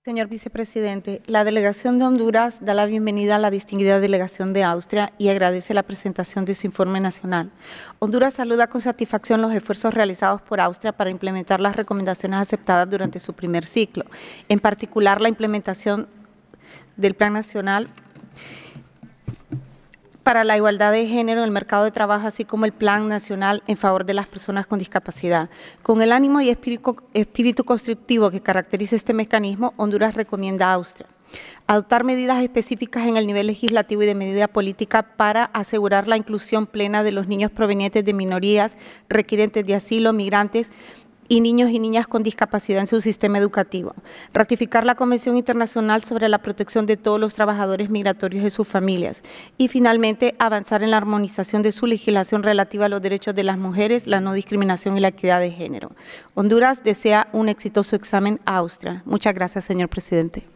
Señor vicepresidente, la delegación de Honduras da la bienvenida a la distinguida delegación de Austria y agradece la presentación de su informe nacional. Honduras saluda con satisfacción los esfuerzos realizados por Austria para implementar las recomendaciones aceptadas durante su primer ciclo, en particular la implementación del Plan Nacional para la igualdad de género en el mercado de trabajo, así como el Plan Nacional en favor de las personas con discapacidad. Con el ánimo y espíritu constructivo que caracteriza este mecanismo, Honduras recomienda a Austria adoptar medidas específicas en el nivel legislativo y de medida política para asegurar la inclusión plena de los niños provenientes de minorías, requirientes de asilo, migrantes y niños y niñas con discapacidad en su sistema educativo. Ratificar la Convención Internacional sobre la Protección de todos los trabajadores migratorios y sus familias. Y finalmente, avanzar en la armonización de su legislación relativa a los derechos de las mujeres, la no discriminación y la equidad de género. Honduras desea un exitoso examen a Austria. Muchas gracias, señor presidente.